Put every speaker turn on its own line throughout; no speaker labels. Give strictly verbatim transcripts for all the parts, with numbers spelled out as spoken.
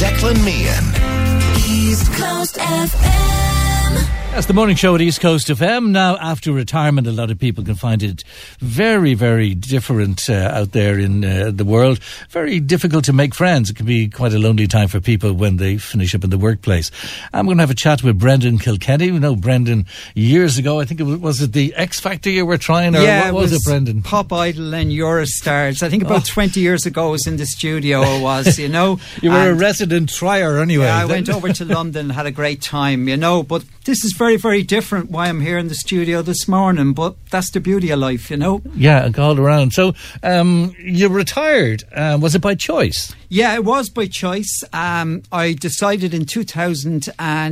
Declan Meehan.
East Coast F M.
That's the morning show at East Coast F M. Now, after retirement, a lot of people can find it very, very different uh, out there in uh, the world. Very difficult to make friends. It can be quite a lonely time for people when they finish up in the workplace. I'm going to have a chat with Brendan Kilkenny. You know Brendan years ago. I think it was, was it the X Factor you were trying? Or
yeah,
what was
it, was
it, Brendan?
Pop Idol and Eurostars. I think about oh. twenty years ago I was in the studio. I was, you know.
You were a resident trier anyway.
Yeah, I went over to London, had a great time, you know. But this is very, very different why I'm here in the studio this morning, but that's the beauty of life, you know.
Yeah, all around. So um, you retired. Uh, was it by choice?
Yeah, it was by choice. Um, I decided in two thousand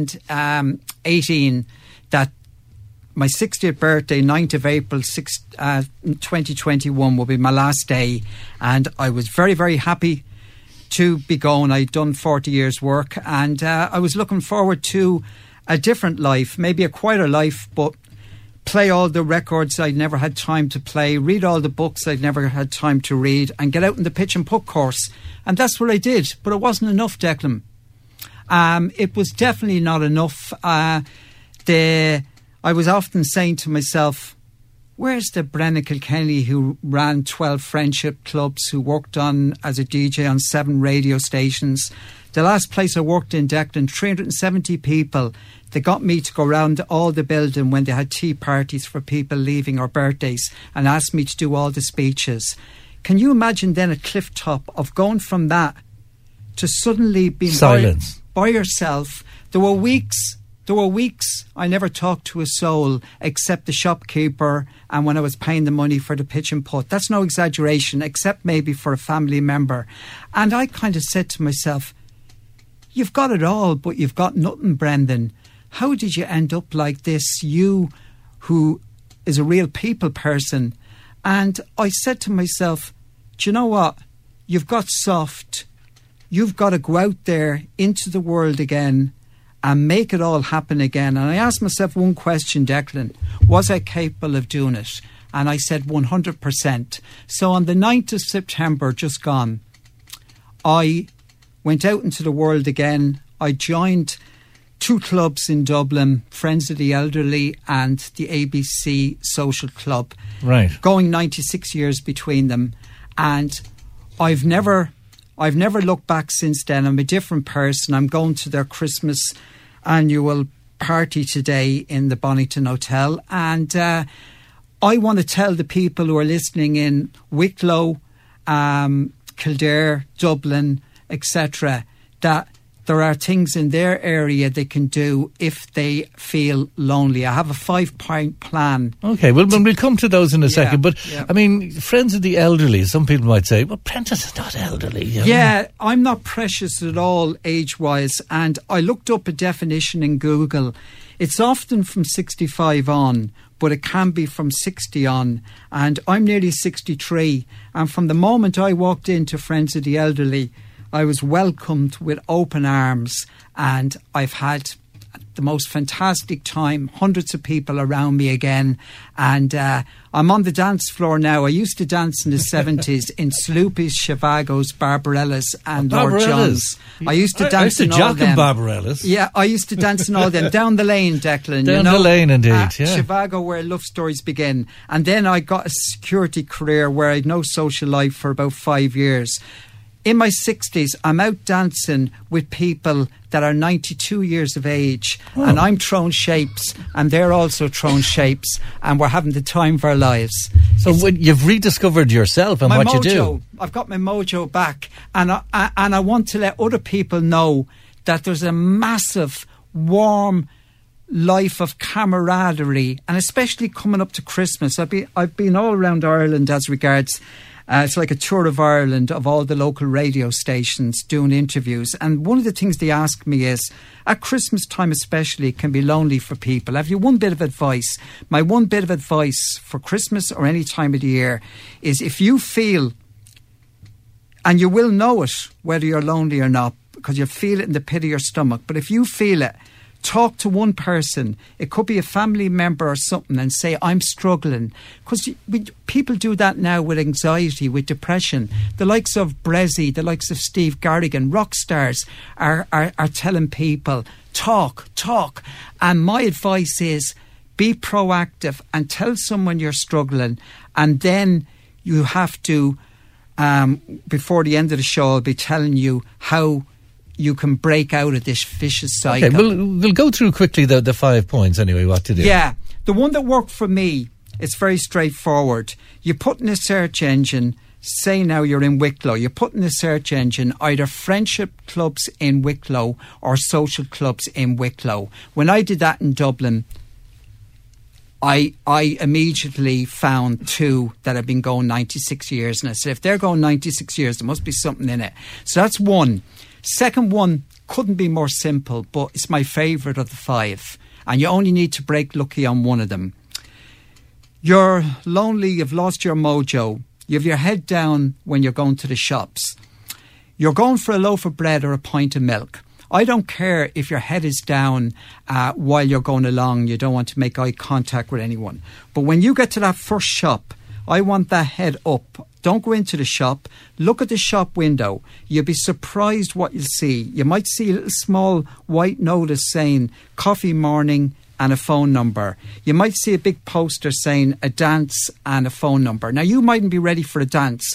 eighteen that my sixtieth birthday, ninth of April twenty twenty-one, will be my last day, and I was very, very happy to be going. I'd done forty years work, and uh, I was looking forward to a different life, maybe a quieter life, but play all the records I'd never had time to play, read all the books I'd never had time to read, and get out in the pitch and putt course. And that's what I did. But it wasn't enough, Declan. Um, it was definitely not enough. Uh, the I was often saying to myself, where's the Brendan Kilkenny who ran twelve friendship clubs, who worked on as a D J on seven radio stations? The last place I worked in, Declan, three hundred seventy people. They got me to go around all the building when they had tea parties for people leaving or birthdays, and asked me to do all the speeches. Can you imagine then a cliff top of going from that to suddenly being
silence
by, by yourself? There were weeks, there were weeks I never talked to a soul except the shopkeeper and when I was paying the money for the pitch and putt. That's no exaggeration, except maybe for a family member. And I kind of said to myself, you've got it all, but you've got nothing, Brendan. How did you end up like this, you who is a real people person? And I said to myself, do you know what? You've got soft. You've got to go out there into the world again and make it all happen again. And I asked myself one question, Declan. Was I capable of doing it? And I said one hundred percent. So on the ninth of September, just gone, I went out into the world again. I joined two clubs in Dublin, Friends of the Elderly and the A B C Social Club.
Right.
Going ninety-six years between them. And I've never I've never looked back since then. I'm a different person. I'm going to their Christmas annual party today in the Bonington Hotel. And uh, I want to tell the people who are listening in Wicklow, um, Kildare, Dublin, et cetera, that there are things in their area they can do if they feel lonely. I have a five-point plan.
Okay, well, we'll come to those in a
yeah,
second. But,
yeah.
I mean, Friends of the Elderly, some people might say, well, Brendan's not elderly. You know?
Yeah, I'm not precious at all age-wise. And I looked up a definition in Google. It's often from sixty-five on, but it can be from sixty on. And I'm nearly sixty-three. And from the moment I walked into Friends of the Elderly, I was welcomed with open arms, and I've had the most fantastic time. Hundreds of people around me again, and uh, I'm on the dance floor now. I used to dance in the seventies in Sloopy's, Chivagos, Barbarellas and
oh,
Lord John's. I used to
I,
dance
I used to
in all
jock
them.
in Barbarellas.
Yeah, I used to dance in all them. Down the lane, Declan.
Down
you know?
the lane, indeed,
uh,
yeah.
Chivago, where love stories begin. And then I got a security career where I had no social life for about five years. In my sixties, I'm out dancing with people that are ninety-two years of age, oh. and I'm throwing shapes, and they're also throwing shapes, and we're having the time of our lives.
So when you've rediscovered yourself and
my
what
mojo,
you do.
I've got my mojo back, and I, I, and I want to let other people know that there's a massive, warm life of camaraderie, and especially coming up to Christmas. I've been, I've been all around Ireland as regards... Uh, it's like a tour of Ireland of all the local radio stations doing interviews. And one of the things they ask me is, at Christmas time especially, it can be lonely for people. Have you one bit of advice? My one bit of advice for Christmas or any time of the year is if you feel, and you will know it whether you're lonely or not, because you'll feel it in the pit of your stomach, but if you feel it, Talk to one person. It could be a family member or something, and say, I'm struggling. Because people do that now with anxiety, with depression. The likes of Brezzy, the likes of Steve Garrigan, rock stars are, are, are telling people, talk, talk. And my advice is, be proactive and tell someone you're struggling. And then you have to, um, before the end of the show, I'll be telling you how you can break out of this vicious cycle.
Okay, we'll, we'll go through quickly the, the five points anyway, what to do.
Yeah, the one that worked for me, it's very straightforward. You put in a search engine, say now you're in Wicklow, you put in a search engine either friendship clubs in Wicklow or social clubs in Wicklow. When I did that in Dublin, I I immediately found two that have been going ninety-six years. And I said, if they're going ninety-six years, there must be something in it. So that's one. Second one couldn't be more simple, but it's my favourite of the five. And you only need to break lucky on one of them. You're lonely, you've lost your mojo. You have your head down when you're going to the shops. You're going for a loaf of bread or a pint of milk. I don't care if your head is down uh, while you're going along. You don't want to make eye contact with anyone. But when you get to that first shop, I want that head up. Don't go into the shop. Look at the shop window. You'll be surprised what you'll see. You might see a little small white notice saying coffee morning and a phone number. You might see a big poster saying a dance and a phone number. Now, you mightn't be ready for a dance.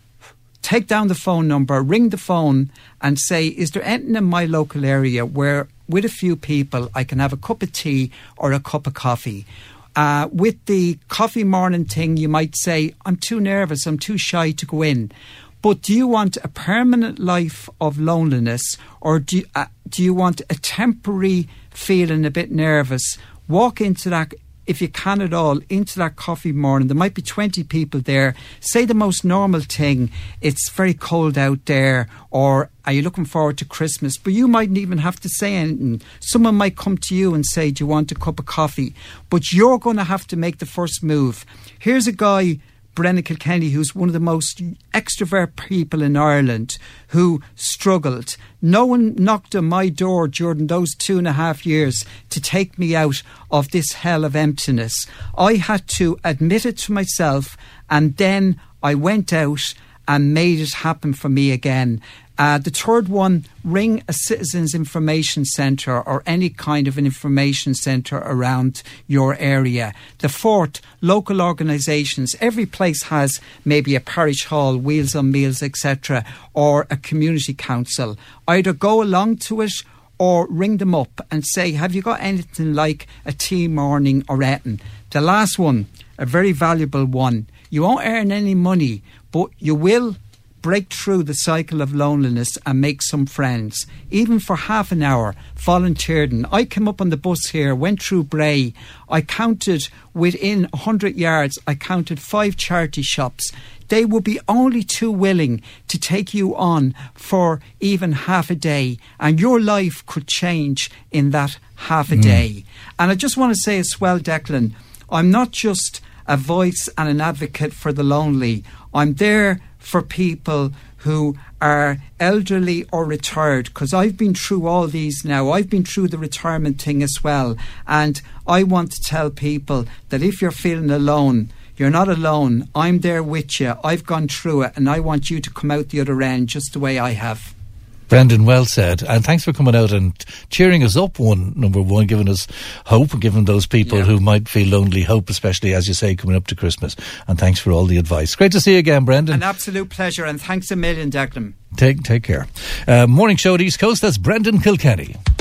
Take down the phone number, ring the phone and say, is there anything in my local area where with a few people I can have a cup of tea or a cup of coffee? Uh, with the coffee morning thing, you might say, I'm too nervous, I'm too shy to go in. But do you want a permanent life of loneliness, or do you, uh, do you want a temporary feeling a bit nervous? Walk into that, if you can at all, into that coffee morning. There might be twenty people there. Say the most normal thing, it's very cold out there, or are you looking forward to Christmas? But you mightn't even have to say anything. Someone might come to you and say, do you want a cup of coffee? But you're going to have to make the first move. Here's a guy, Brennan Kilkenny, who's one of the most extrovert people in Ireland, who struggled. No one knocked on my door during those two and a half years to take me out of this hell of emptiness. I had to admit it to myself, and then I went out and made it happen for me again. Uh, the third one, ring a citizens information centre or any kind of an information centre around your area. The fourth, local organisations. Every place has maybe a parish hall, Wheels on Meals, et cetera, or a community council. Either go along to it or ring them up and say, have you got anything like a tea morning or anything? The last one, a very valuable one. You won't earn any money, but you will break through the cycle of loneliness and make some friends. Even for half an hour, volunteering. I came up on the bus here, went through Bray. I counted within one hundred yards, I counted five charity shops. They would be only too willing to take you on for even half a day, and your life could change in that half a mm. day. And I just want to say as well, Declan, I'm not just a voice and an advocate for the lonely. I'm there for people who are elderly or retired, because I've been through all these now. I've been through the retirement thing as well, and I want to tell people that if you're feeling alone, you're not alone. I'm there with you. I've gone through it, and I want you to come out the other end just the way I have.
Brendan, well said, and thanks for coming out and cheering us up, one number one, giving us hope and giving those people yeah. who might feel lonely hope, especially, as you say, coming up to Christmas. And thanks for all the advice. Great to see you again, Brendan.
An absolute pleasure, and thanks a million, Declan.
Take, take care. Uh, morning show at East Coast, that's Brendan Kilkenny.